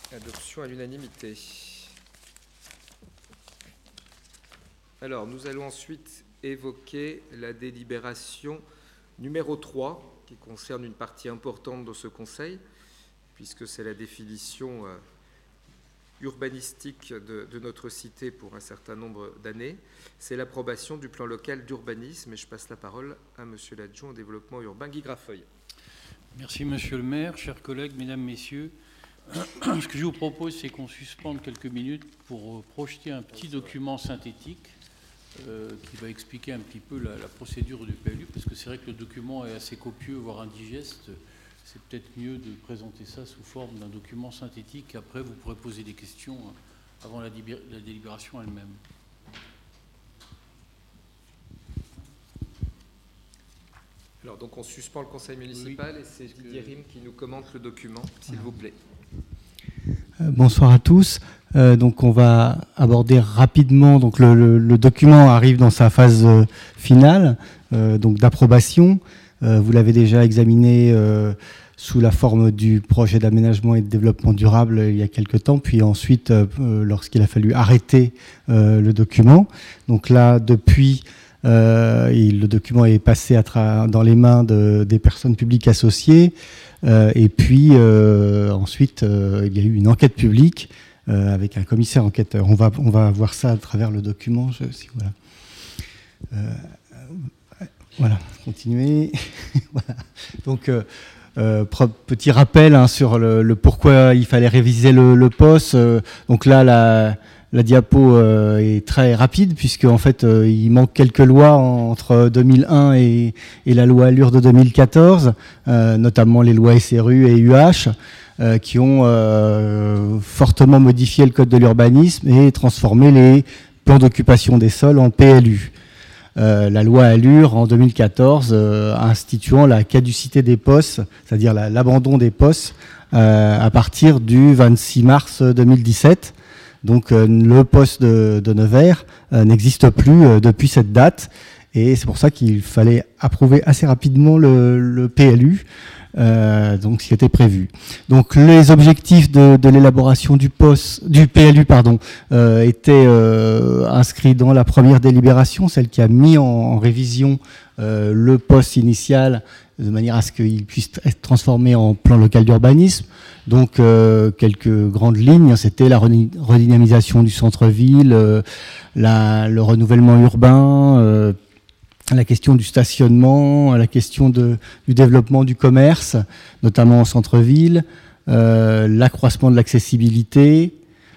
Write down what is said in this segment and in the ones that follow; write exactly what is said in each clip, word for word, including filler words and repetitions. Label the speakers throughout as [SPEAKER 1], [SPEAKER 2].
[SPEAKER 1] Adoption à l'unanimité. Alors, nous allons ensuite évoquer la délibération numéro trois, qui concerne une partie importante de ce Conseil, puisque c'est la définition euh, urbanistique de, de notre cité pour un certain nombre d'années. C'est l'approbation du plan local d'urbanisme, et je passe la parole à Monsieur l'adjoint au développement urbain, Guy Grafeuil.
[SPEAKER 2] Merci Monsieur le maire, chers collègues, mesdames, messieurs. Ce que je vous propose, c'est qu'on suspende quelques minutes pour projeter un petit document synthétique euh, qui va expliquer un petit peu la, la procédure du P L U, parce que c'est vrai que le document est assez copieux, voire indigeste. C'est peut-être mieux de présenter ça sous forme d'un document synthétique. Après, vous pourrez poser des questions avant la, la délibération elle-même.
[SPEAKER 1] Alors, donc, on suspend le conseil municipal, oui, et c'est Didier Rime qui nous commente le document, s'il voilà. vous plaît.
[SPEAKER 3] Bonsoir à tous. Euh, donc on va aborder rapidement. Donc le, le, le document arrive dans sa phase euh, finale, euh, donc d'approbation. Euh, vous l'avez déjà examiné euh, sous la forme du projet d'aménagement et de développement durable il y a quelques temps, puis ensuite euh, lorsqu'il a fallu arrêter euh, le document. Donc là, depuis, euh, il, le document est passé à tra- dans les mains de, des personnes publiques associées. Euh, et puis euh, ensuite, euh, il y a eu une enquête publique euh, avec un commissaire enquêteur. On va, on va voir ça à travers le document. Je, si, voilà. Euh, voilà, continuer. Voilà. Donc, euh, euh, petit rappel hein, sur le, le pourquoi il fallait réviser le, le P O S. Euh, donc là, la, la diapo euh, est très rapide puisque en fait, euh, il manque quelques lois entre deux mille un et, et la loi Allure de deux mille quatorze, euh, notamment les lois S R U et U H, euh, qui ont euh, fortement modifié le code de l'urbanisme et transformé les plans d'occupation des sols en P L U. Euh, la loi Allure en deux mille quatorze euh, instituant la caducité des P O S, c'est-à-dire la, l'abandon des P O S euh, à partir du vingt-six mars deux mille dix-sept. Donc euh, le P O S de, de Nevers euh, n'existe plus euh, depuis cette date, et c'est pour ça qu'il fallait approuver assez rapidement le, le P L U, euh, donc ce qui était prévu. Donc les objectifs de, de l'élaboration du P O S, du P L U pardon, euh, étaient euh, inscrits dans la première délibération, celle qui a mis en, en révision euh, le P O S initial de manière à ce qu'il puisse être transformé en plan local d'urbanisme. Donc, euh, quelques grandes lignes, c'était la redynamisation du centre-ville, euh, la, le renouvellement urbain, euh, la question du stationnement, la question de, du développement du commerce, notamment en centre-ville, euh, l'accroissement de l'accessibilité,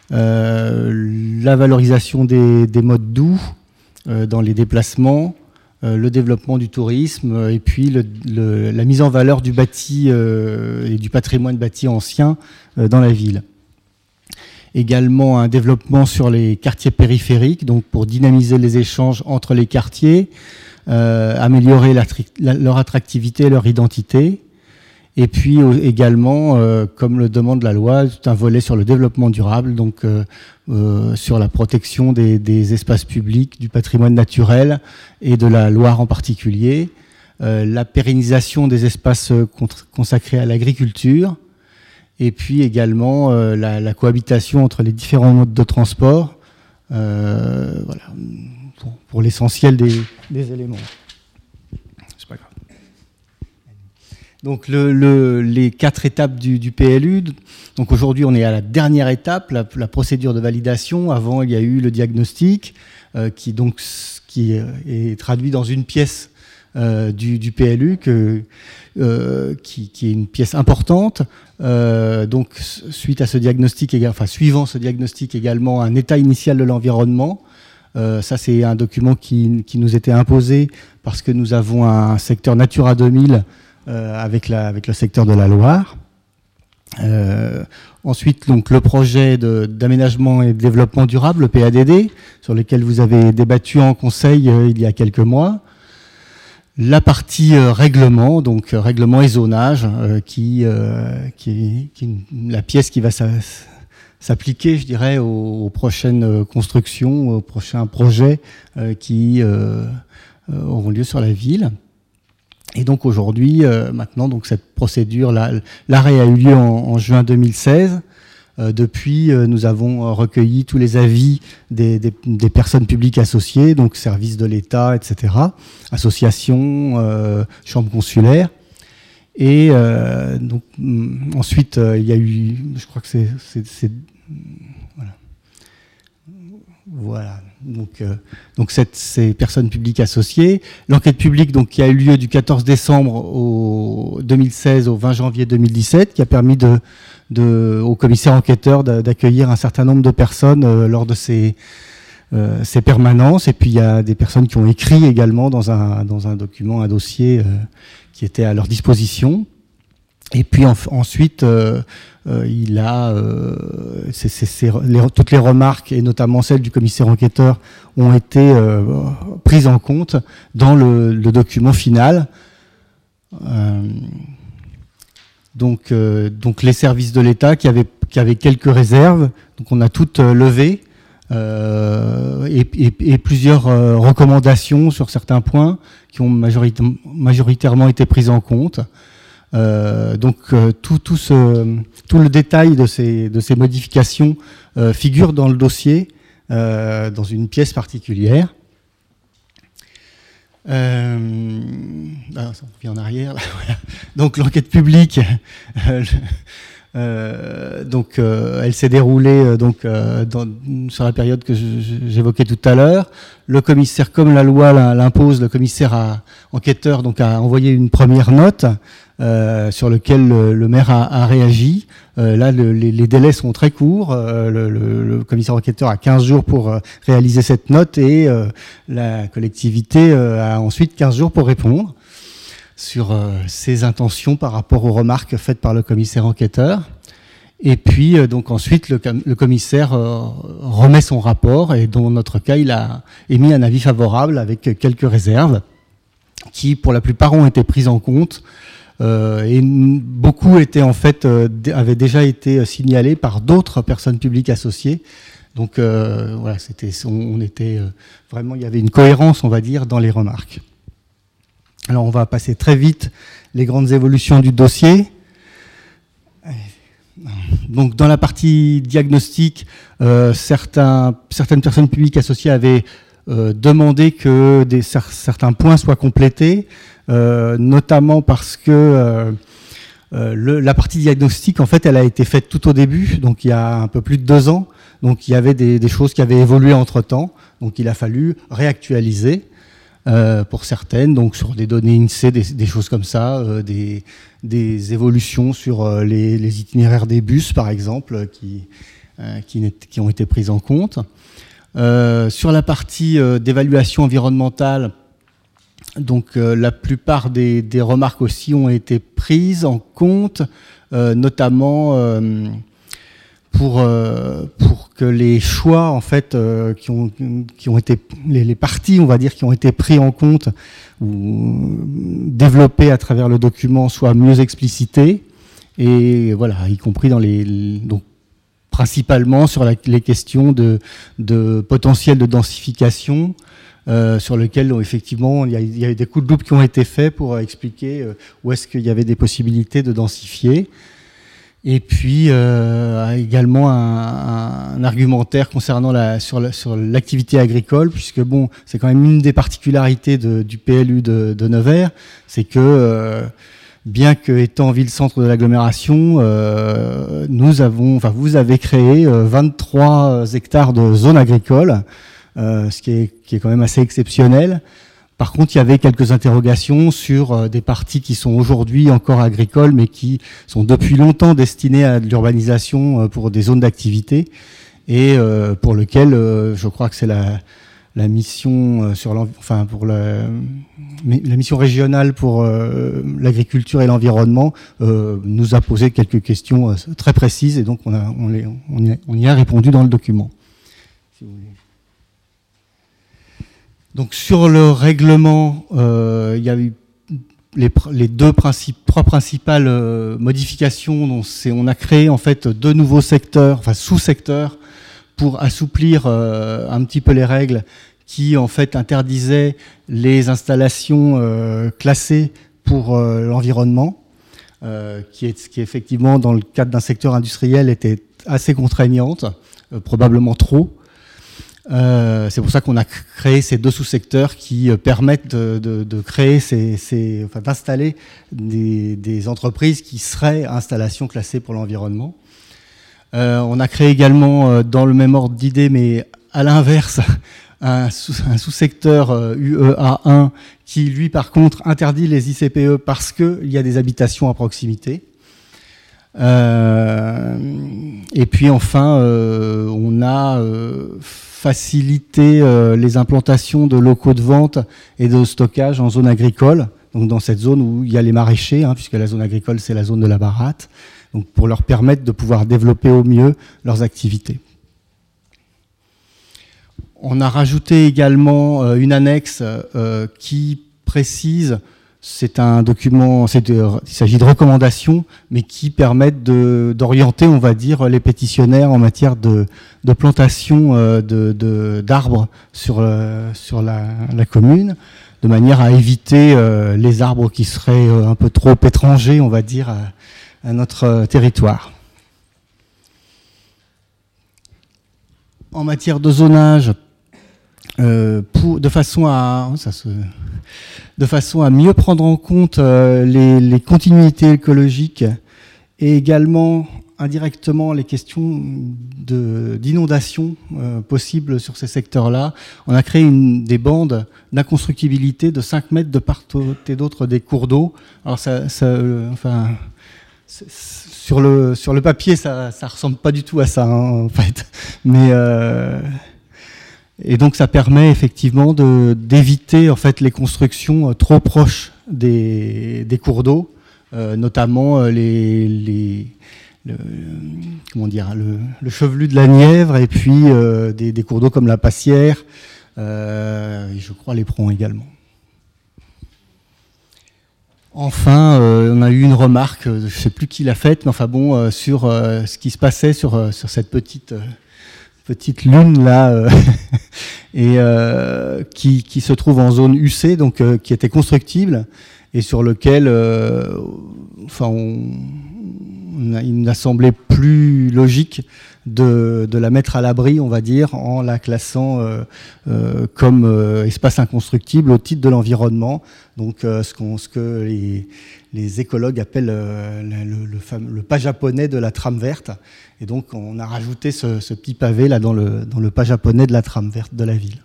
[SPEAKER 3] euh, la valorisation des, des modes doux euh, dans les déplacements, Euh, le développement du tourisme euh, et puis le, le, la mise en valeur du bâti euh, et du patrimoine bâti ancien euh, dans la ville. Également un développement sur les quartiers périphériques, donc pour dynamiser les échanges entre les quartiers, euh, améliorer la, la, leur attractivité et leur identité. Et puis euh, également, euh, comme le demande la loi, tout un volet sur le développement durable, donc euh, euh, sur la protection des, des espaces publics, du patrimoine naturel et de la Loire en particulier, euh, la pérennisation des espaces consacrés à l'agriculture, et puis également euh, la, la cohabitation entre les différents modes de transport, euh, voilà, pour, pour l'essentiel des, des éléments. Donc le, le, les quatre étapes du, du P L U. Donc aujourd'hui, on est à la dernière étape, la, la procédure de validation. Avant, il y a eu le diagnostic, euh, qui donc qui est traduit dans une pièce euh, du, du P L U, que, euh, qui, qui est une pièce importante. Euh, donc suite à ce diagnostic, enfin suivant ce diagnostic également, un état initial de l'environnement. Euh, ça, c'est un document qui, qui nous était imposé parce que nous avons un secteur Natura deux mille. Euh, avec, la, avec le secteur de la Loire. Euh, ensuite, donc, le projet de, d'aménagement et de développement durable, le P A D D, sur lequel vous avez débattu en conseil euh, il y a quelques mois. La partie euh, règlement, donc euh, règlement et zonage, euh, qui, euh, qui, est, qui est la pièce qui va sa, s'appliquer, je dirais, aux, aux prochaines constructions, aux prochains projets euh, qui euh, euh, auront lieu sur la ville. Et donc aujourd'hui, euh, maintenant, donc cette procédure, là, l'arrêt a eu lieu en, en juin deux mille seize. Euh, depuis, euh, nous avons recueilli tous les avis des, des, des personnes publiques associées, donc services de l'État, et cetera, associations, euh, chambres consulaires. Et euh, donc, ensuite, euh, il y a eu, je crois que c'est... c'est, c'est voilà. Voilà. Donc, euh, donc cette, ces personnes publiques associées. L'enquête publique donc, qui a eu lieu du quatorze décembre au deux mille seize au vingt janvier deux mille dix-sept, qui a permis de, de, au commissaire enquêteur d'accueillir un certain nombre de personnes euh, lors de ces, euh, ces permanences. Et puis il y a des personnes qui ont écrit également dans un, dans un document, un dossier euh, qui était à leur disposition. Et puis en, ensuite, euh, euh, il a euh, c'est, c'est, c'est, les, toutes les remarques, et notamment celles du commissaire enquêteur, ont été euh, prises en compte dans le, le document final. Euh, donc, euh, donc les services de l'État qui avaient, qui avaient quelques réserves, donc on a toutes levées, euh, et, et, et plusieurs euh, recommandations sur certains points qui ont majorita- majoritairement été prises en compte. Euh, donc euh, tout, tout, ce, tout le détail de ces, de ces modifications euh, figure dans le dossier, euh, dans une pièce particulière. Euh, alors, ça revient en arrière. Là, voilà. Donc l'enquête publique, euh, euh, donc euh, elle s'est déroulée euh, donc euh, dans, sur la période que je, j'évoquais tout à l'heure. Le commissaire, comme la loi l'impose, le commissaire a, enquêteur donc a envoyé une première note. Euh, sur lequel le, le maire a, a réagi. Euh, là, le, les, les délais sont très courts. Euh, le, le, le commissaire enquêteur a quinze jours pour euh, réaliser cette note et euh, la collectivité euh, a ensuite quinze jours pour répondre sur euh, ses intentions par rapport aux remarques faites par le commissaire enquêteur. Et puis, euh, donc ensuite, le, le commissaire euh, remet son rapport et dans notre cas, il a émis un avis favorable avec quelques réserves qui, pour la plupart, ont été prises en compte. Euh, et beaucoup étaient en fait euh, avaient déjà été signalés par d'autres personnes publiques associées. Donc euh, voilà, c'était, on, on était euh, vraiment, il y avait une cohérence, on va dire, dans les remarques. Alors on va passer très vite les grandes évolutions du dossier. Donc dans la partie diagnostic, euh, certains, certaines personnes publiques associées avaient euh, demandé que des, certains points soient complétés. Euh, notamment parce que euh, euh, le, la partie diagnostique, en fait, elle a été faite tout au début, donc il y a un peu plus de deux ans. Donc il y avait des, des choses qui avaient évolué entre-temps, donc il a fallu réactualiser euh, pour certaines, donc sur des données INSEE, des, des choses comme ça, euh, des, des évolutions sur euh, les, les itinéraires des bus, par exemple, qui, euh, qui, qui ont été prises en compte. Euh, sur la partie euh, d'évaluation environnementale, donc euh, la plupart des, des remarques aussi ont été prises en compte, euh, notamment euh, pour, euh, pour que les choix en fait euh, qui ont, qui ont été les, les parties on va dire qui ont été pris en compte ou développés à travers le document soient mieux explicités et voilà, y compris dans les donc principalement sur la, les questions de, de potentiel de densification. Euh, sur lequel effectivement il y, a, il y a eu des coups de loupe qui ont été faits pour euh, expliquer euh, où est-ce qu'il y avait des possibilités de densifier. Et puis euh, également un, un argumentaire concernant la, sur, la, sur l'activité agricole, puisque bon, c'est quand même une des particularités de, du P L U de, de Nevers, c'est que euh, bien que étant ville-centre de l'agglomération, euh, nous avons, enfin vous avez créé euh, vingt-trois hectares de zones agricoles. Euh, ce qui est, qui est quand même assez exceptionnel. Par contre, il y avait quelques interrogations sur euh, des parties qui sont aujourd'hui encore agricoles, mais qui sont depuis longtemps destinées à de l'urbanisation euh, pour des zones d'activité, et euh, pour lequel euh, je crois que c'est la, la mission euh, sur enfin pour la, la mission régionale pour euh, l'agriculture et l'environnement euh, nous a posé quelques questions euh, très précises, et donc on, a, on, les, on, y a, on y a répondu dans le document. Si vous voulez. Donc sur le règlement, euh, il y a eu les, les deux principes, trois principales euh, modifications. Donc c'est, on a créé en fait deux nouveaux secteurs, enfin sous-secteurs, pour assouplir euh, un petit peu les règles qui en fait interdisaient les installations euh, classées pour euh, l'environnement, euh, qui est qui effectivement dans le cadre d'un secteur industriel était assez contraignante, euh, probablement trop. Euh, c'est pour ça qu'on a créé ces deux sous-secteurs qui euh, permettent de, de, de créer, ces, ces, enfin, d'installer des, des entreprises qui seraient installations classées pour l'environnement. Euh, on a créé également, euh, dans le même ordre d'idée, mais à l'inverse, un, sous, un sous-secteur euh, U E A un qui, lui, par contre, interdit les I C P E parce qu'il y a des habitations à proximité. Euh, et puis enfin, euh, on a euh, facilité euh, les implantations de locaux de vente et de stockage en zone agricole, donc dans cette zone où il y a les maraîchers, hein, puisque la zone agricole c'est la zone de la baratte, donc pour leur permettre de pouvoir développer au mieux leurs activités. On a rajouté également euh, une annexe euh, qui précise. C'est un document, c'est de, il s'agit de recommandations, mais qui permettent de, d'orienter, on va dire, les pétitionnaires en matière de, de plantation euh, de, de, d'arbres sur, euh, sur la, la commune, de manière à éviter euh, les arbres qui seraient euh, un peu trop étrangers, on va dire, à, à notre euh, territoire. En matière de zonage, euh, pour, de façon à... Ça se, de façon à mieux prendre en compte euh, les, les continuités écologiques et également indirectement les questions de, d'inondation euh, possibles sur ces secteurs-là. On a créé une, des bandes d'inconstructibilité de cinq mètres de part et d'autre des cours d'eau. Alors ça, ça euh, enfin, sur le, sur le papier, ça ne ressemble pas du tout à ça, hein, en fait. Mais... Euh, Et donc ça permet effectivement de, d'éviter en fait les constructions trop proches des, des cours d'eau, euh, notamment les, les le, comment dire, le, le chevelu de la Nièvre et puis euh, des, des cours d'eau comme la Passière, euh, et je crois l'Éperon également. Enfin, euh, on a eu une remarque, je ne sais plus qui l'a faite, mais enfin bon, euh, sur euh, ce qui se passait sur, euh, sur cette petite... Euh, petite lune là euh, et euh, qui, qui se trouve en zone U C, donc euh, qui était constructible et sur lequel euh, enfin on, on a, il nous a semblé plus logique de, de la mettre à l'abri, on va dire, en la classant euh, euh, comme euh, espace inconstructible au titre de l'environnement, donc euh, ce, qu'on, ce que les, les écologues appellent euh, le, le, fameux, le pas japonais de la trame verte. Et donc, on a rajouté ce, ce petit pavé là dans le, dans le pas japonais de la trame verte de la ville.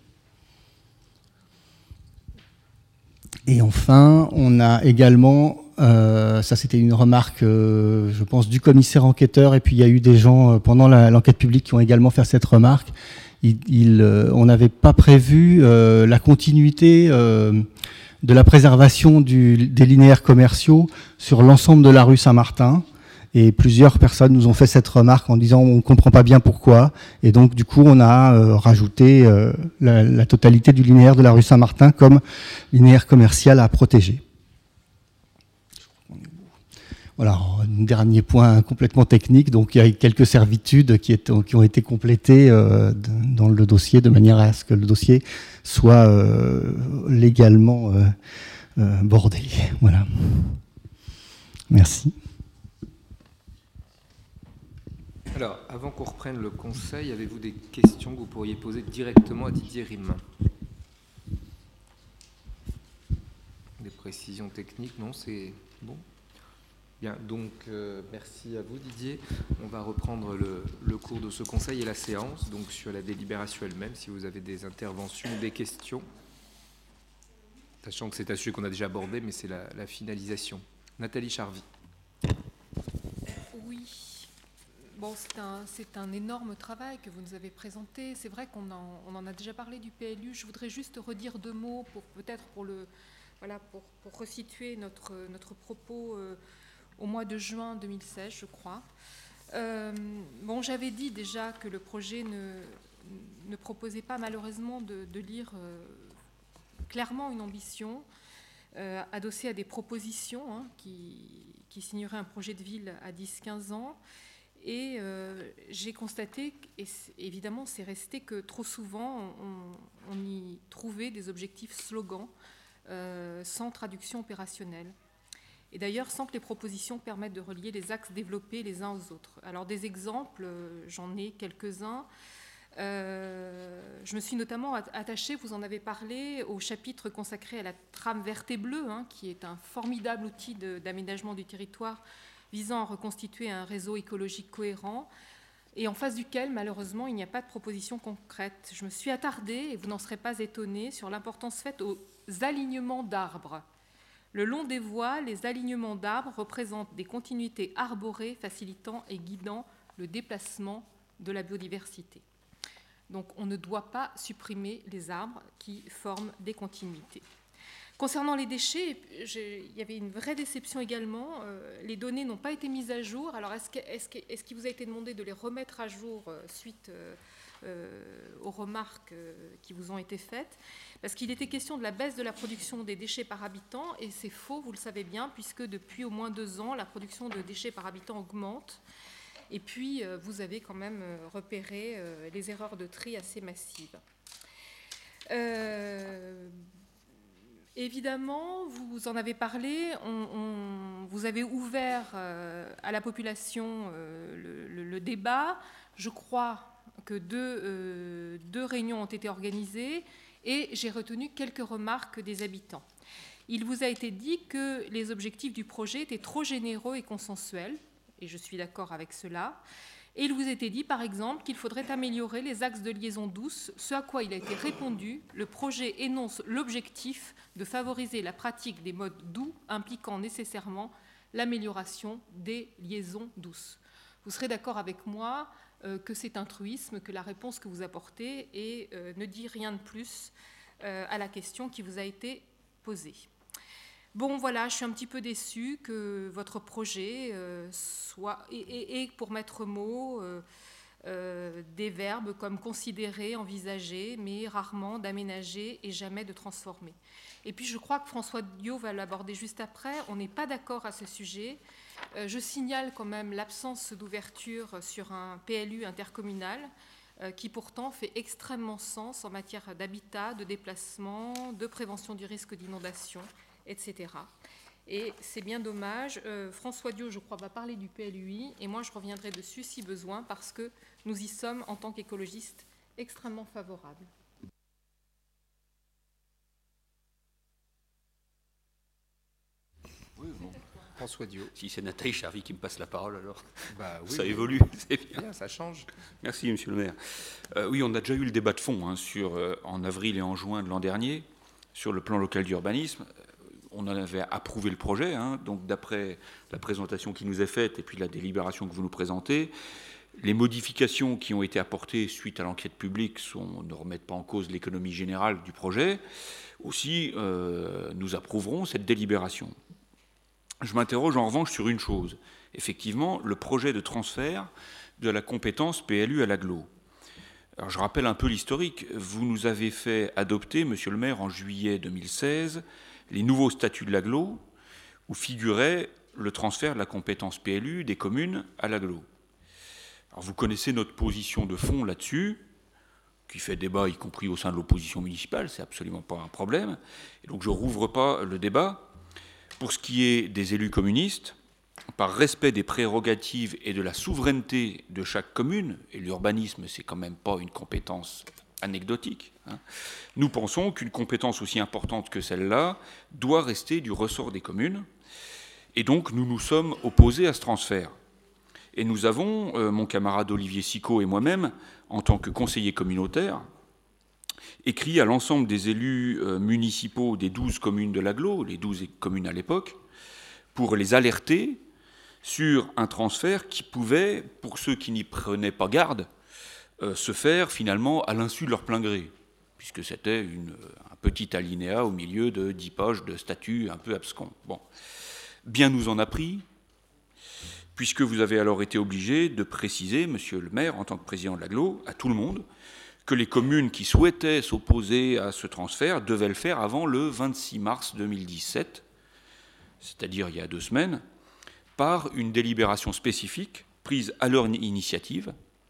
[SPEAKER 3] Et enfin, on a également, euh, ça c'était une remarque, euh, je pense, du commissaire enquêteur, et puis il y a eu des gens euh, pendant la, l'enquête publique qui ont également fait cette remarque. Il, il, euh, on n'avait pas prévu euh, la continuité euh, de la préservation du, des linéaires commerciaux sur l'ensemble de la rue Saint-Martin. Et plusieurs personnes nous ont fait cette remarque en disant on ne comprend pas bien pourquoi. Et donc du coup on a euh, rajouté euh, la, la totalité du linéaire de la rue Saint-Martin comme linéaire commercial à protéger. Voilà, un dernier point complètement technique. Donc il y a quelques servitudes qui, est, qui ont été complétées euh, dans le dossier de manière à ce que le dossier soit euh, légalement euh, euh, bordé. Voilà. Merci.
[SPEAKER 1] Alors, avant qu'on reprenne le conseil, avez-vous des questions que vous pourriez poser directement à Didier Rimain? Des précisions techniques? Non, c'est bon. Bien, donc euh, merci à vous Didier. On va reprendre le, le cours de ce conseil et la séance, donc sur la délibération elle-même, si vous avez des interventions ou des questions. Sachant que c'est un sujet qu'on a déjà abordé, mais c'est la, la finalisation. Nathalie Charvy.
[SPEAKER 4] Oui. Bon, c'est un, c'est un énorme travail que vous nous avez présenté. C'est vrai qu'on en, on en a déjà parlé du P L U. Je voudrais juste redire deux mots pour peut-être pour le voilà pour, pour resituer notre notre propos euh, au mois de juin deux mille seize, je crois. Euh, bon, j'avais dit déjà que le projet ne ne proposait pas malheureusement de, de lire euh, clairement une ambition euh, adossée à des propositions hein, qui qui signeraient un projet de ville à dix à quinze ans. Et euh, j'ai constaté, et c'est, évidemment c'est resté que trop souvent on, on y trouvait des objectifs slogans euh, sans traduction opérationnelle. et d'ailleurs sans que les propositions permettent de relier les axes développés les uns aux autres. Alors des exemples, euh, j'en ai quelques-uns. Euh, je me suis notamment attachée, vous en avez parlé, au chapitre consacré à la trame verte et bleue, hein, qui est un formidable outil de, d'aménagement du territoire visant à reconstituer un réseau écologique cohérent, et en face duquel, malheureusement, il n'y a pas de proposition concrète. Je me suis attardée, et vous n'en serez pas étonnés, sur l'importance faite aux alignements d'arbres. Le long des voies, les alignements d'arbres représentent des continuités arborées facilitant et guidant le déplacement de la biodiversité. Donc, on ne doit pas supprimer les arbres qui forment des continuités. Concernant les déchets, il y avait une vraie déception également. Euh, les données n'ont pas été mises à jour. Alors, est-ce, que, est-ce, que, est-ce qu'il vous a été demandé de les remettre à jour euh, suite euh, euh, aux remarques euh, qui vous ont été faites? Parce qu'il était question de la baisse de la production des déchets par habitant, et c'est faux, vous le savez bien, puisque depuis au moins deux ans, la production de déchets par habitant augmente. Et puis, euh, vous avez quand même euh, repéré euh, les erreurs de tri assez massives. Euh, Évidemment, vous en avez parlé, on, on, vous avez ouvert euh, à la population euh, le, le, le débat. Je crois que deux, euh, deux réunions ont été organisées et j'ai retenu quelques remarques des habitants. Il vous a été dit que les objectifs du projet étaient trop généreux et consensuels, et je suis d'accord avec cela. Et il vous était dit, par exemple, qu'il faudrait améliorer les axes de liaison douce, ce à quoi il a été répondu. Le projet énonce l'objectif de favoriser la pratique des modes doux impliquant nécessairement l'amélioration des liaisons douces. Vous serez d'accord avec moi euh, que c'est un truisme, que la réponse que vous apportez et, euh, ne dit rien de plus euh, à la question qui vous a été posée. Bon, voilà, je suis un petit peu déçue que votre projet euh, soit, et, et, et pour mettre mot, euh, euh, des verbes comme considérer, envisager, mais rarement d'aménager et jamais de transformer. Et puis, je crois que François Diot va l'aborder juste après. On n'est pas d'accord à ce sujet. Euh, je signale quand même l'absence d'ouverture sur un P L U intercommunal euh, qui pourtant fait extrêmement sens en matière d'habitat, de déplacement, de prévention du risque d'inondation, et cetera. Et c'est bien dommage. Euh, François Diot, je crois, va parler du P L U I, et moi je reviendrai dessus si besoin, parce que nous y sommes, en tant qu'écologistes, extrêmement favorables.
[SPEAKER 5] Oui, bon.
[SPEAKER 1] François Diot.
[SPEAKER 5] Si c'est Nathalie Charvy qui me passe la parole, alors
[SPEAKER 1] bah, oui,
[SPEAKER 5] ça
[SPEAKER 1] oui.
[SPEAKER 5] évolue, c'est bien.
[SPEAKER 1] bien. Ça change.
[SPEAKER 5] Merci, monsieur le maire. Euh, oui, on a déjà eu le débat de fond hein, sur, euh, en avril et en juin de l'an dernier sur le plan local d'urbanisme. On en avait approuvé le projet, hein, donc d'après la présentation qui nous est faite et puis la délibération que vous nous présentez, les modifications qui ont été apportées suite à l'enquête publique sont, ne remettent pas en cause l'économie générale du projet. Aussi, euh, nous approuverons cette délibération. Je m'interroge en revanche sur une chose. Effectivement, le projet de transfert de la compétence P L U à l'agglo. Alors, je rappelle un peu l'historique. Vous nous avez fait adopter, monsieur le maire, en juillet deux mille seize, les nouveaux statuts de l'agglo, où figurait le transfert de la compétence P L U des communes à l'agglo. Alors, vous connaissez notre position de fond là-dessus, qui fait débat, y compris au sein de l'opposition municipale, c'est absolument pas un problème. Et donc, je ne rouvre pas le débat. Pour ce qui est des élus communistes, par respect des prérogatives et de la souveraineté de chaque commune, et l'urbanisme, c'est quand même pas une compétence anecdotique, hein, nous pensons qu'une compétence aussi importante que celle-là doit rester du ressort des communes, et donc nous nous sommes opposés à ce transfert. Et nous avons, euh, mon camarade Olivier Sicot et moi-même, en tant que conseiller communautaire, écrit à l'ensemble des élus euh, municipaux des douze communes de l'agglo, les douze communes à l'époque, pour les alerter sur un transfert qui pouvait, pour ceux qui n'y prenaient pas garde, euh, se faire finalement à l'insu de leur plein gré, puisque c'était une, un petit alinéa au milieu de dix pages de statuts un peu abscons. Bon. Bien nous en a pris, puisque vous avez alors été obligé de préciser, monsieur le maire, en tant que président de l'agglo, à tout le monde, que les communes qui souhaitaient s'opposer à ce transfert devaient le faire avant le vingt-six mars deux mille dix-sept, c'est-à-dire il y a deux semaines, par une délibération spécifique prise à leur initiative.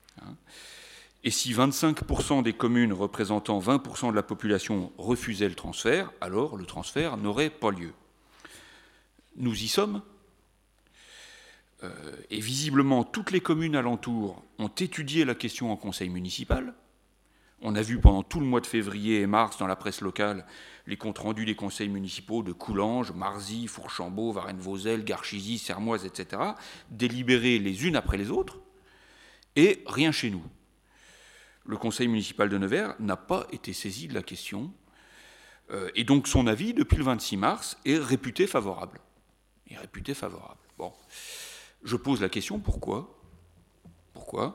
[SPEAKER 5] Et si vingt-cinq pour cent des communes représentant vingt pour cent de la population refusaient le transfert, alors le transfert n'aurait pas lieu. nous y sommes. Euh, et visiblement, toutes les communes alentours ont étudié la question en conseil municipal. On a vu pendant tout le mois de février et mars dans la presse locale les comptes rendus des conseils municipaux de Coulanges, Marzy, Fourchambault, Varennes-Vauzelles, Garchizy, Sermoise, et cetera, délibérés les unes après les autres, et rien chez nous. Le conseil municipal de Nevers n'a pas été saisi de la question, euh, et donc son avis, depuis le vingt-six mars, est réputé favorable. Est réputé favorable. Bon. Je pose la question, pourquoi ? Pourquoi ?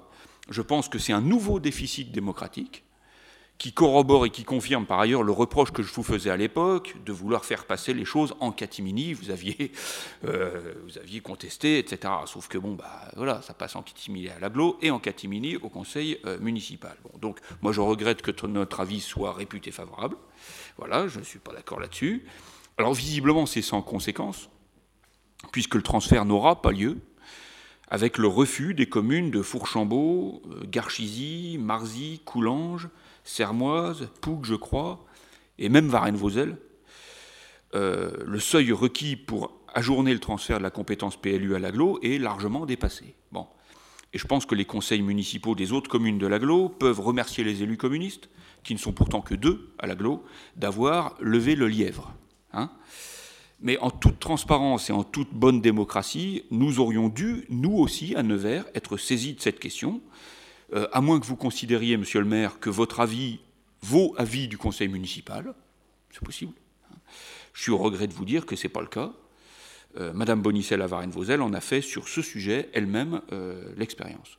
[SPEAKER 5] Je pense que c'est un nouveau déficit démocratique qui corrobore et qui confirme par ailleurs le reproche que je vous faisais à l'époque de vouloir faire passer les choses en catimini. Vous aviez, euh, vous aviez contesté, et cetera. Sauf que bon, bah voilà, ça passe en catimini à l'agglo et en catimini au conseil euh, municipal. Bon, donc moi je regrette que notre avis soit réputé favorable. Voilà, je ne suis pas d'accord là-dessus. Alors visiblement c'est sans conséquence, puisque le transfert n'aura pas lieu, avec le refus des communes de Fourchambault, Garchizy, Marzy, Coulanges, Sermoise, Pougue, je crois, et même Varennes-Vauzelles. Euh, le seuil requis pour ajourner le transfert de la compétence P L U à l'agglo est largement dépassé. Bon. Et je pense que les conseils municipaux des autres communes de l'agglo peuvent remercier les élus communistes, qui ne sont pourtant que deux à l'agglo, d'avoir levé le lièvre. Hein ? Mais en toute transparence et en toute bonne démocratie, nous aurions dû, nous aussi, à Nevers, être saisis de cette question, euh, à moins que vous considériez, monsieur le maire, que votre avis vaut avis du conseil municipal. C'est possible. Je suis au regret de vous dire que ce n'est pas le cas. Euh, Madame Bonicel à Varennes-Vauzelles en a fait sur ce sujet elle-même euh, l'expérience.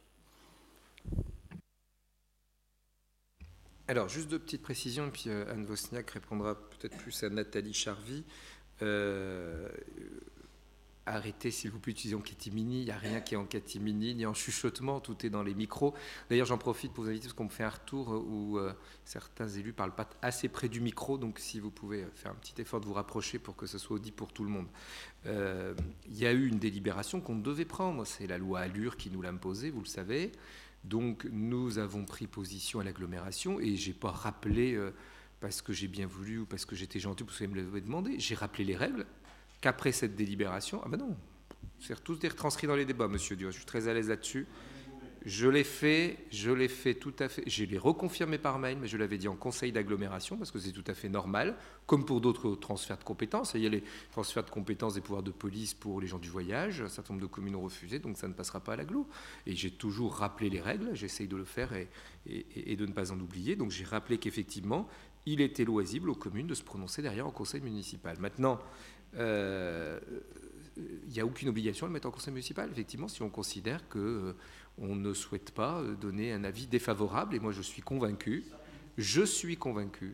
[SPEAKER 1] Alors, juste deux petites précisions, et puis euh, Anne Wozniak répondra peut-être plus à Nathalie Charvy. Euh, arrêtez s'il vous plaît d'utiliser en catimini, il n'y a rien qui est en catimini ni en chuchotement, tout est dans les micros. D'ailleurs j'en profite pour vous inviter parce qu'on me fait un retour où euh, certains élus ne parlent pas assez près du micro, donc si vous pouvez faire un petit effort de vous rapprocher pour que ce soit audible pour tout le monde. Euh, il y a eu une délibération qu'on devait prendre, c'est la loi Allure qui nous l'a imposée, vous le savez, donc nous avons pris position à l'agglomération et je n'ai pas rappelé... Euh, parce que j'ai bien voulu ou parce que j'étais gentil, parce que vous me l'avez demandé, j'ai rappelé les règles, qu'après cette délibération, ah ben non, c'est tous des retranscrits dans les débats, monsieur Dur, je suis très à l'aise là-dessus. Je l'ai fait, je l'ai fait tout à fait, je l'ai reconfirmé par mail, mais je l'avais dit en conseil d'agglomération, parce que c'est tout à fait normal, comme pour d'autres transferts de compétences. Il y a les transferts de compétences des pouvoirs de police pour les gens du voyage, un certain nombre de communes ont refusé, donc ça ne passera pas à l'agglo. Et j'ai toujours rappelé les règles, j'essaye de le faire et, et, et de ne pas en oublier, donc j'ai rappelé qu'effectivement, il était loisible aux communes de se prononcer derrière au conseil municipal. Maintenant, euh, il n'y a aucune obligation de le mettre en conseil municipal, effectivement, si on considère qu'on euh, ne souhaite pas donner un avis défavorable. Et moi, je suis convaincu, je suis convaincu,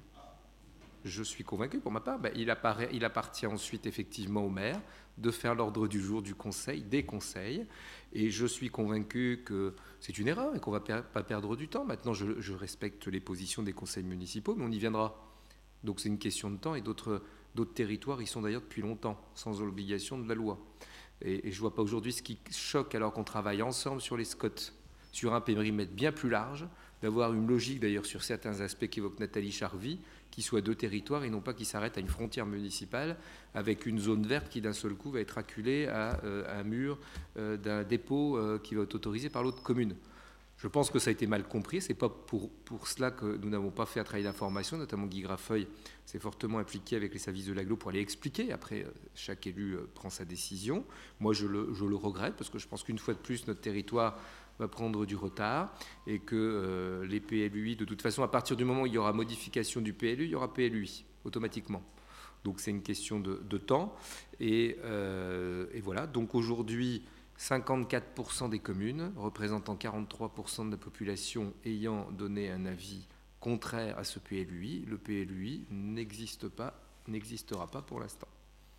[SPEAKER 1] je suis convaincu pour ma part, ben, il, apparaît, il appartient ensuite effectivement au maire de faire l'ordre du jour du conseil, des conseils. Et je suis convaincu que c'est une erreur et qu'on ne va per- pas perdre du temps. Maintenant, je, je respecte les positions des conseils municipaux, mais on y viendra. Donc c'est une question de temps et d'autres, d'autres territoires y sont d'ailleurs depuis longtemps, sans obligation de la loi. Et, et je ne vois pas aujourd'hui ce qui choque, alors qu'on travaille ensemble sur les Scots, sur un périmètre bien plus large, d'avoir une logique d'ailleurs sur certains aspects qu'évoque Nathalie Charvy, qui soit deux territoires et non pas qui s'arrête à une frontière municipale avec une zone verte qui d'un seul coup va être acculée à euh, un mur euh, d'un dépôt euh, qui va être autorisé par l'autre commune. Je pense que ça a été mal compris. Ce n'est pas pour, pour cela que nous n'avons pas fait un travail d'information, notamment Guy Graffeuil s'est fortement impliqué avec les services de l'agglo pour aller expliquer. Après, chaque élu prend sa décision. Moi, je le, je le regrette parce que je pense qu'une fois de plus, notre territoire va prendre du retard et que euh, les P L U I, de toute façon, à partir du moment où il y aura modification du P L U, il y aura P L U I, automatiquement. Donc c'est une question de, de temps. Et, euh, et voilà, donc aujourd'hui, cinquante-quatre pour cent des communes, représentant quarante-trois pour cent de la population ayant donné un avis contraire à ce P L U I, le P L U I n'existe pas, n'existera pas pour l'instant.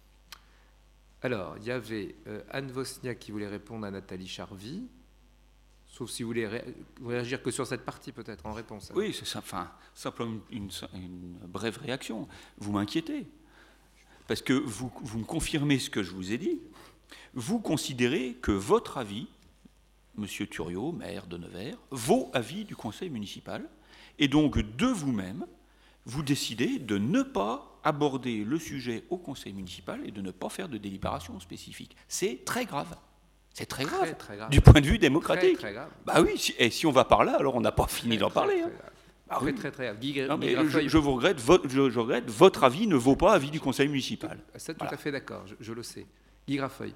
[SPEAKER 1] Alors, il y avait euh, Anne Wozniak qui voulait répondre à Nathalie Charvy. Sauf si vous voulez ré- réagir que sur cette partie, peut-être, en réponse. Alors.
[SPEAKER 5] Oui, c'est ça, enfin, simplement une, une, une brève réaction. Vous m'inquiétez, parce que vous, vous me confirmez ce que je vous ai dit. Vous considérez que votre avis, Monsieur Thuriot, maire de Nevers, vaut avis du conseil municipal, et donc de vous-même, vous décidez de ne pas aborder le sujet au conseil municipal et de ne pas faire de délibération spécifique. C'est très grave. C'est très grave,
[SPEAKER 1] très, très grave,
[SPEAKER 5] du point de vue démocratique.
[SPEAKER 1] Très, très grave.
[SPEAKER 5] Bah oui, si, et si on va par là, alors on n'a pas fini d'en parler.
[SPEAKER 1] Très,
[SPEAKER 5] hein.
[SPEAKER 1] très,
[SPEAKER 5] Ah
[SPEAKER 1] très,
[SPEAKER 5] oui.
[SPEAKER 1] très, très grave. Guy,
[SPEAKER 5] Non, mais
[SPEAKER 1] Guy
[SPEAKER 5] je, je vous regrette, votre, je, je regrette, votre avis ne vaut pas avis du conseil municipal.
[SPEAKER 1] Ça, tout
[SPEAKER 5] Voilà.
[SPEAKER 1] à fait d'accord, je, je le sais. Guy Graffeuil.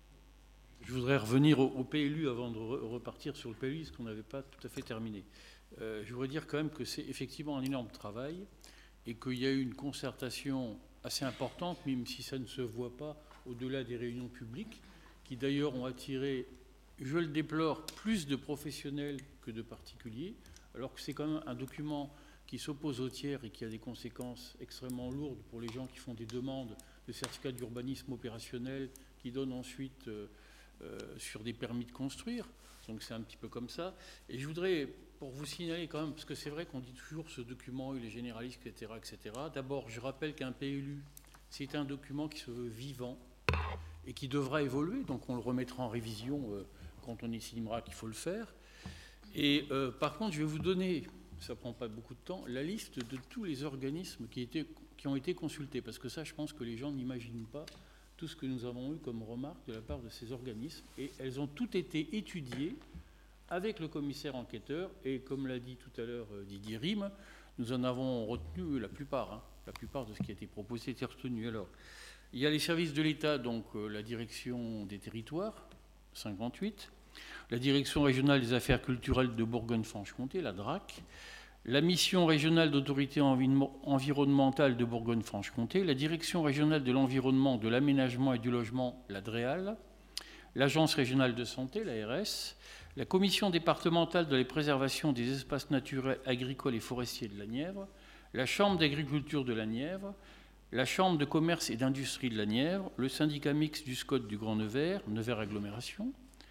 [SPEAKER 2] Je voudrais revenir au, au P L U avant de re, repartir sur le P L U, parce qu'on n'avait pas tout à fait terminé. Euh, je voudrais dire quand même que c'est effectivement un énorme travail et qu'il y a eu une concertation assez importante, même si ça ne se voit pas au-delà des réunions publiques, qui d'ailleurs ont attiré, je le déplore, plus de professionnels que de particuliers, alors que c'est quand même un document qui s'oppose au tiers et qui a des conséquences extrêmement lourdes pour les gens qui font des demandes de certificats d'urbanisme opérationnel, qui donnent ensuite euh, euh, sur des permis de construire. Donc c'est un petit peu comme ça. Et je voudrais, pour vous signaler quand même, parce que c'est vrai qu'on dit toujours ce document, il est généraliste, et cetera, et cetera. D'abord, je rappelle qu'un P L U, c'est un document qui se veut vivant et qui devra évoluer. Donc on le remettra en révision euh, quand on estimera qu'il faut le faire. Et euh, par contre, je vais vous donner, ça ne prend pas beaucoup de temps, la liste de tous les organismes qui, étaient, qui ont été consultés. Parce que ça, je pense que les gens n'imaginent pas tout ce que nous avons eu comme remarques de la part de ces organismes. Et elles ont toutes été étudiées avec le commissaire enquêteur. Et comme l'a dit tout à l'heure Didier Rime, nous en avons retenu la plupart. Hein. La plupart de ce qui a été proposé a été retenu. Alors, il y a les services de l'État, donc euh, la direction des territoires, cinquante-huit, la direction régionale des affaires culturelles de Bourgogne-Franche-Comté, la D R A C, la mission régionale d'autorité environnementale de Bourgogne-Franche-Comté, la direction régionale de l'environnement, de l'aménagement et du logement, la D R E A L, l'agence régionale de santé, la R S, la commission départementale de la préservation des espaces naturels, agricoles et forestiers de la Nièvre, la chambre d'agriculture de la Nièvre, la chambre de commerce et d'industrie de la Nièvre, le syndicat mixte du SCOT du Grand Nevers, Nevers Agglomération,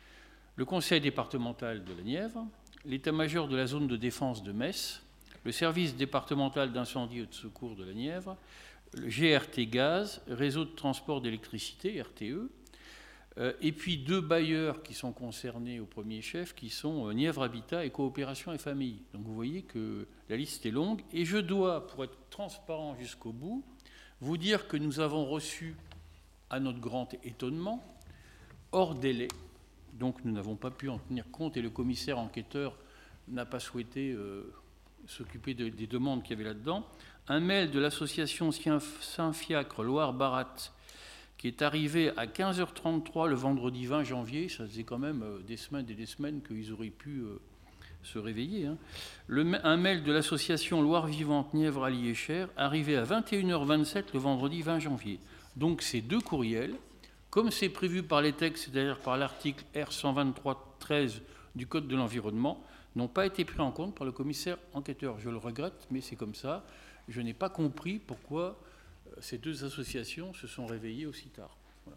[SPEAKER 2] le conseil départemental de la Nièvre, l'état-major de la zone de défense de Metz, le service départemental d'incendie et de secours de la Nièvre, le G R T Gaz, réseau de transport d'électricité, R T E, euh, et puis deux bailleurs qui sont concernés au premier chef, qui sont euh, Nièvre Habitat et Coopération et Famille. Donc vous voyez que la liste est longue, et je dois, pour être transparent jusqu'au bout, vous dire que nous avons reçu, à notre grand étonnement, hors délai, donc nous n'avons pas pu en tenir compte, et le commissaire enquêteur n'a pas souhaité euh, s'occuper de, des demandes qu'il y avait là-dedans, un mail de l'association Saint-Fiacre Loire-Barat qui est arrivé à quinze heures trente-trois le vendredi vingt janvier, ça faisait quand même euh, des semaines et des semaines qu'ils auraient pu euh, se réveiller. Hein. Le, un mail de l'association Loire Vivante Nièvre Allier-Cher arrivé à vingt et une heures vingt-sept le vendredi vingt janvier. Donc ces deux courriels, comme c'est prévu par les textes, c'est-à-dire par l'article R cent vingt-trois treize du Code de l'environnement, n'ont pas été pris en compte par le commissaire enquêteur. Je le regrette, mais c'est comme ça. Je n'ai pas compris pourquoi ces deux associations se sont réveillées aussi tard. Voilà.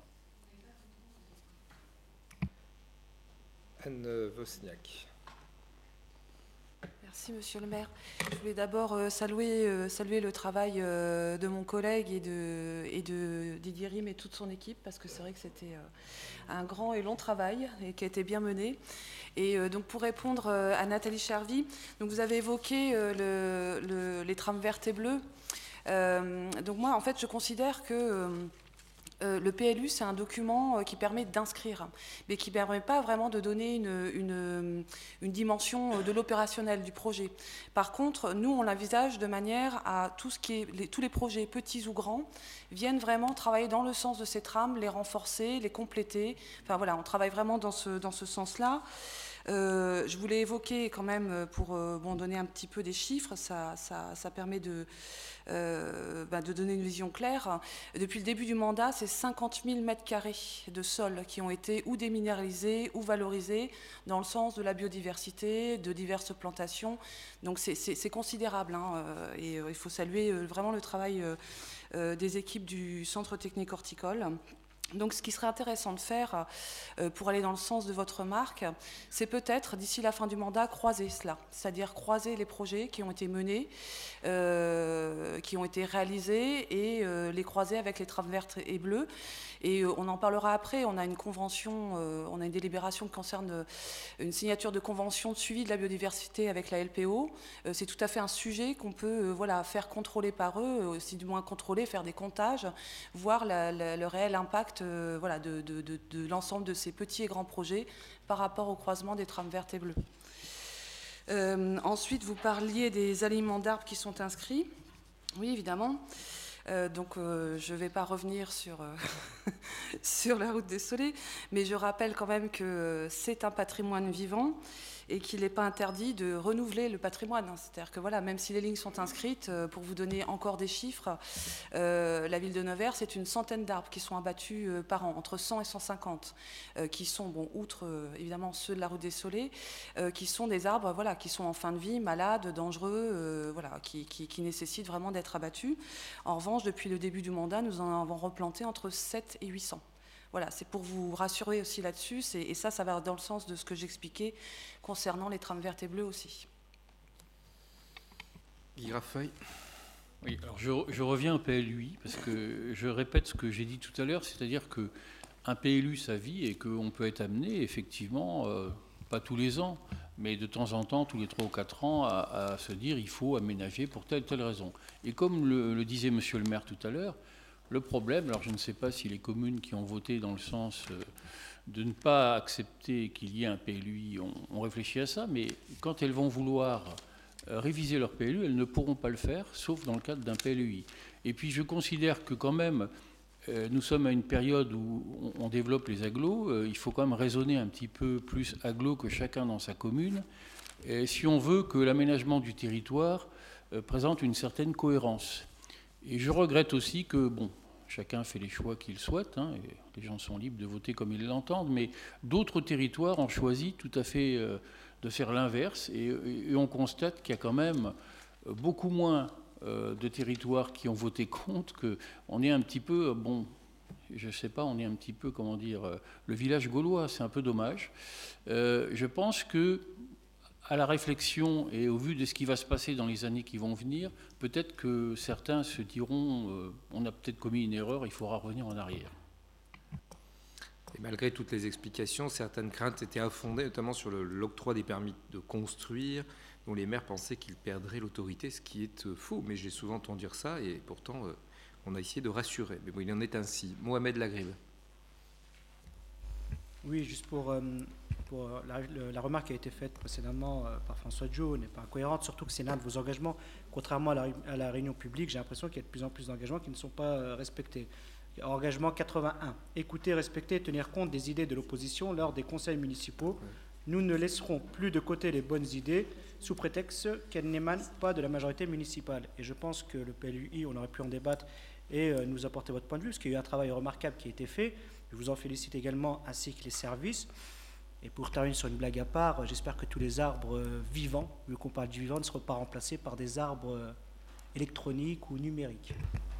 [SPEAKER 1] Anne Wozniak.
[SPEAKER 6] Merci, Monsieur le maire. Je voulais d'abord euh, saluer, euh, saluer le travail euh, de mon collègue et de, et de Didier Rime et toute son équipe, parce que c'est vrai que c'était euh, un grand et long travail et qui a été bien mené. Et euh, donc pour répondre euh, à Nathalie Chervy, donc vous avez évoqué euh, le, le, les trames vertes et bleues. Euh, donc moi, en fait, je considère que euh, Euh, le P L U, c'est un document euh, qui permet d'inscrire, mais qui ne permet pas vraiment de donner une, une, une dimension euh, de l'opérationnel du projet. Par contre, nous, on l'envisage de manière à tout ce qui est, les, tous les projets, petits ou grands, viennent vraiment travailler dans le sens de ces trames, les renforcer, les compléter. Enfin voilà, on travaille vraiment dans ce, dans ce sens-là. Euh, je voulais évoquer quand même, pour euh, bon, donner un petit peu des chiffres, ça, ça, ça permet de, euh, bah, de donner une vision claire. Depuis le début du mandat, c'est cinquante mille mètres carrés de sol qui ont été ou déminéralisés ou valorisés dans le sens de la biodiversité, de diverses plantations. Donc c'est considérable, hein, et euh, il faut saluer euh, vraiment le travail euh, euh, des équipes du Centre technique horticole. Donc ce qui serait intéressant de faire, euh, pour aller dans le sens de votre remarque, c'est peut-être d'ici la fin du mandat croiser cela, c'est-à-dire croiser les projets qui ont été menés, euh, qui ont été réalisés et euh, les croiser avec les trames vertes et bleues. Et euh, on en parlera après, on a une convention, euh, on a une délibération qui concerne euh, une signature de convention de suivi de la biodiversité avec la L P O. Euh, c'est tout à fait un sujet qu'on peut euh, voilà, faire contrôler par eux, aussi du moins contrôler, faire des comptages, voir la, la, le réel impact euh, voilà, de, de, de, de l'ensemble de ces petits et grands projets par rapport au croisement des trames vertes et bleues. Euh, ensuite, vous parliez des alignements d'arbres qui sont inscrits. Oui, évidemment. Euh, donc, euh, je ne vais pas revenir sur, euh, sur la route des Solets, mais je rappelle quand même que c'est un patrimoine vivant et qu'il n'est pas interdit de renouveler le patrimoine. C'est-à-dire que voilà, même si les lignes sont inscrites, euh, pour vous donner encore des chiffres, euh, la ville de Nevers, c'est une centaine d'arbres qui sont abattus euh, par an, entre cent et cent cinquante, euh, qui sont, bon, outre euh, évidemment ceux de la route des Solets, euh, qui sont des arbres voilà, qui sont en fin de vie, malades, dangereux, euh, voilà, qui, qui, qui nécessitent vraiment d'être abattus. En revanche, depuis le début du mandat, nous en avons replanté entre sept et huit cents. Voilà, c'est pour vous rassurer aussi là-dessus, et ça, ça va dans le sens de ce que j'expliquais concernant les trames vertes et bleues aussi.
[SPEAKER 1] Guy Raffeuille.
[SPEAKER 2] Oui, alors je, je reviens au P L U I, parce que je répète ce que j'ai dit tout à l'heure, c'est-à-dire qu'un P L U, ça vit, et qu'on peut être amené, effectivement, euh, pas tous les ans, mais de temps en temps, tous les trois ou quatre ans, à, à se dire il faut aménager pour telle ou telle raison. Et comme le, le disait monsieur le maire tout à l'heure, le problème, alors je ne sais pas si les communes qui ont voté dans le sens de ne pas accepter qu'il y ait un P L U I ont, ont réfléchi à ça, mais quand elles vont vouloir réviser leur P L U, elles ne pourront pas le faire, sauf dans le cadre d'un P L U I. Et puis je considère que quand même, euh, nous sommes à une période où on, on développe les agglos, euh, il faut quand même raisonner un petit peu plus agglo que chacun dans sa commune, et si on veut que l'aménagement du territoire euh, présente une certaine cohérence. Et je regrette aussi que, bon, chacun fait les choix qu'il souhaite, hein, et les gens sont libres de voter comme ils l'entendent, mais d'autres territoires ont choisi tout à fait euh, de faire l'inverse, et, et on constate qu'il y a quand même beaucoup moins euh, de territoires qui ont voté contre, qu'on est un petit peu, bon, je ne sais pas, on est un petit peu, comment dire, euh, le village gaulois, c'est un peu dommage. Euh, je pense que à la réflexion et au vu de ce qui va se passer dans les années qui vont venir, peut-être que certains se diront euh, on a peut-être commis une erreur, il faudra revenir en arrière.
[SPEAKER 1] Et malgré toutes les explications, certaines craintes étaient infondées, notamment sur le, l'octroi des permis de construire, dont les maires pensaient qu'ils perdraient l'autorité, ce qui est euh, faux. Mais j'ai souvent entendu dire ça, et pourtant, euh, on a essayé de rassurer. Mais bon, il en est ainsi. Mohamed Lagribe.
[SPEAKER 7] Oui, juste pour... Euh... Pour la, la remarque qui a été faite précédemment par François Diot n'est pas incohérente, surtout que c'est l'un de vos engagements. Contrairement à la, à la réunion publique, j'ai l'impression qu'il y a de plus en plus d'engagements qui ne sont pas respectés. Engagement quatre-vingt-un. Écouter, respecter et tenir compte des idées de l'opposition lors des conseils municipaux. Nous ne laisserons plus de côté les bonnes idées sous prétexte qu'elles n'émanent pas de la majorité municipale. Et je pense que le P L U I, on aurait pu en débattre et nous apporter votre point de vue, parce qu'il y a eu un travail remarquable qui a été fait. Je vous en félicite également, ainsi que les services. Et pour terminer sur une blague à part, j'espère que tous les arbres vivants, vu qu'on parle du vivant, ne seront pas remplacés par des arbres électroniques ou numériques.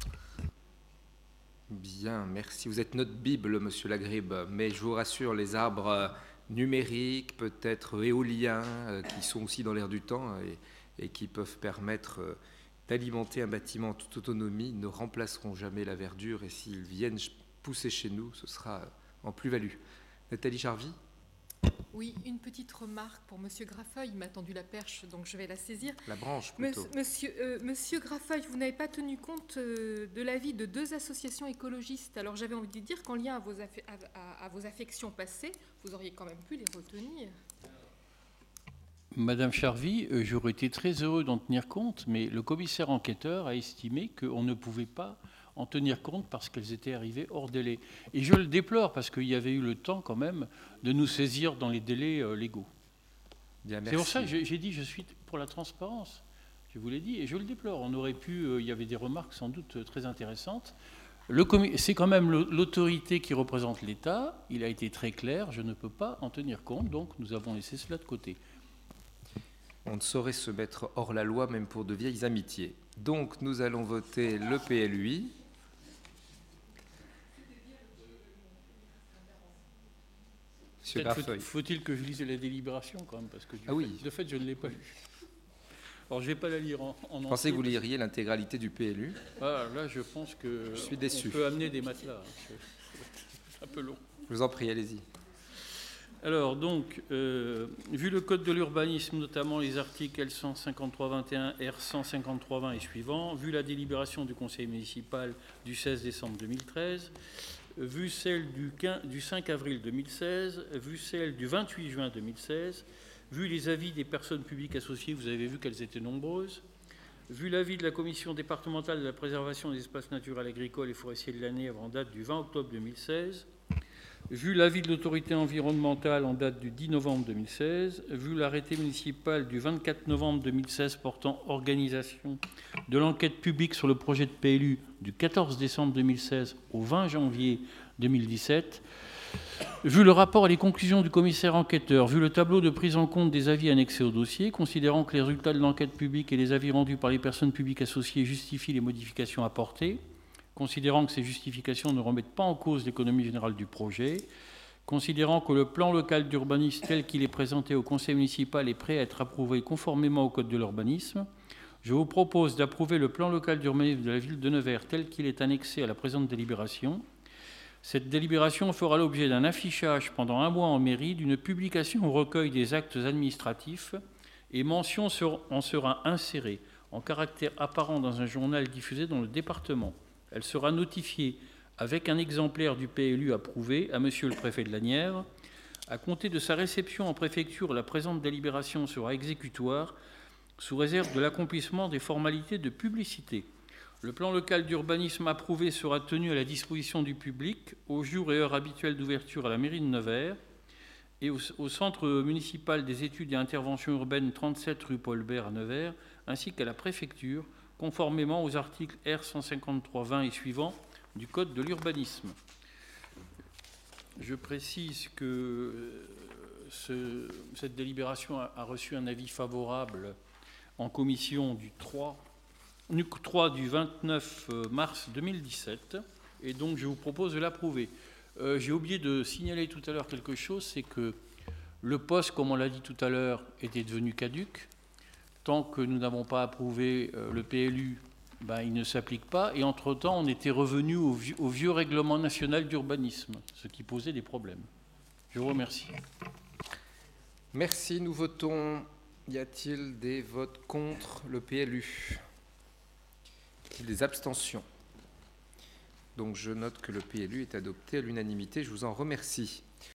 [SPEAKER 1] Bien, merci. Vous êtes notre Bible, monsieur Lagribe, mais je vous rassure, les arbres numériques, peut-être éoliens, qui sont aussi dans l'air du temps et, et qui peuvent permettre d'alimenter un bâtiment en toute autonomie, ne remplaceront jamais la verdure, et s'ils viennent pousser chez nous, ce sera en plus-value. Nathalie Charvy.
[SPEAKER 4] Oui, une petite remarque pour Monsieur Graffeuil. Il m'a tendu la perche, donc je vais la saisir.
[SPEAKER 1] La branche, plutôt.
[SPEAKER 4] Monsieur, euh, Monsieur Graffeuil, vous n'avez pas tenu compte euh, de l'avis de deux associations écologistes. Alors j'avais envie de dire qu'en lien à vos, affe- à, à, à vos affections passées, vous auriez quand même pu les retenir.
[SPEAKER 2] Madame Charvy, euh, j'aurais été très heureux d'en tenir compte, mais le commissaire enquêteur a estimé qu'on ne pouvait pas en tenir compte parce qu'elles étaient arrivées hors délai. Et je le déplore parce qu'il y avait eu le temps quand même de nous saisir dans les délais euh, légaux.
[SPEAKER 1] Bien,
[SPEAKER 2] c'est pour ça que j'ai, j'ai dit je suis pour la transparence. Je vous l'ai dit et je le déplore. On aurait pu, euh, il y avait des remarques sans doute très intéressantes. Le commis, c'est quand même l'autorité qui représente l'État. Il a été très clair, je ne peux pas en tenir compte, donc nous avons laissé cela de côté.
[SPEAKER 1] On ne saurait se mettre hors la loi, même pour de vieilles amitiés. Donc nous allons voter le P L U I. Monsieur
[SPEAKER 2] Peut-être
[SPEAKER 1] Grafeuil.
[SPEAKER 2] faut- faut-il que je lise la délibération quand même, parce que du
[SPEAKER 1] Ah oui.
[SPEAKER 2] fait, de fait, je ne l'ai pas lue. Alors, je ne vais pas la lire en, en
[SPEAKER 1] Je pensais que vous
[SPEAKER 2] entier,
[SPEAKER 1] liriez l'intégralité du P L U.
[SPEAKER 2] parce- Ah, là, je pense que
[SPEAKER 1] Je suis déçu.
[SPEAKER 2] on peut amener des matelas. hein, C'est un peu long.
[SPEAKER 1] Je vous en prie, allez-y.
[SPEAKER 2] Alors, donc, euh, vu le Code de l'urbanisme, notamment les articles L cent cinquante-trois vingt et un, R cent cinquante-trois vingt et suivants, vu la délibération du Conseil municipal du seize décembre deux mille treize, vu celle du, quinze du cinq avril deux mille seize, vu celle du vingt-huit juin deux mille seize, vu les avis des personnes publiques associées, vous avez vu qu'elles étaient nombreuses, vu l'avis de la Commission départementale de la préservation des espaces naturels agricoles et forestiers de l'année en date du vingt octobre deux mille seize, vu l'avis de l'autorité environnementale en date du dix novembre deux mille seize, vu l'arrêté municipal du vingt-quatre novembre deux mille seize portant organisation de l'enquête publique sur le projet de P L U du quatorze décembre deux mille seize au vingt janvier deux mille dix-sept, vu le rapport et les conclusions du commissaire enquêteur, vu le tableau de prise en compte des avis annexés au dossier, considérant que les résultats de l'enquête publique et les avis rendus par les personnes publiques associées justifient les modifications apportées, considérant que ces justifications ne remettent pas en cause l'économie générale du projet, considérant que le plan local d'urbanisme tel qu'il est présenté au conseil municipal est prêt à être approuvé conformément au code de l'urbanisme, je vous propose d'approuver le plan local d'urbanisme de la ville de Nevers tel qu'il est annexé à la présente délibération. Cette délibération fera l'objet d'un affichage pendant un mois en mairie, d'une publication au recueil des actes administratifs, et mention en sera insérée en caractère apparent dans un journal diffusé dans le département. Elle sera notifiée avec un exemplaire du P L U approuvé à Monsieur le préfet de l'Asnières. À compter de sa réception en préfecture, la présente délibération sera exécutoire sous réserve de l'accomplissement des formalités de publicité. Le plan local d'urbanisme approuvé sera tenu à la disposition du public aux jours et heures habituels d'ouverture à la mairie de Nevers et au, au centre municipal des études et interventions urbaines trente-sept rue Paul Bert à Nevers, ainsi qu'à la préfecture, conformément aux articles R cent cinquante-trois vingt et suivants du Code de l'urbanisme. Je précise que ce, cette délibération a, a reçu un avis favorable en commission du trois, du vingt-neuf mars deux mille dix-sept, et donc je vous propose de l'approuver. Euh, j'ai oublié de signaler tout à l'heure quelque chose, c'est que le poste, comme on l'a dit tout à l'heure, était devenu caduc. Tant que nous n'avons pas approuvé euh, le P L U, ben, il ne s'applique pas. Et entre-temps, on était revenu au vieux, au vieux règlement national d'urbanisme, ce qui posait des problèmes. Je vous remercie.
[SPEAKER 1] Merci. Nous votons. Y a-t-il des votes contre le P L U? Y a-t-il des abstentions? Donc je note que le P L U est adopté à l'unanimité. Je vous en remercie.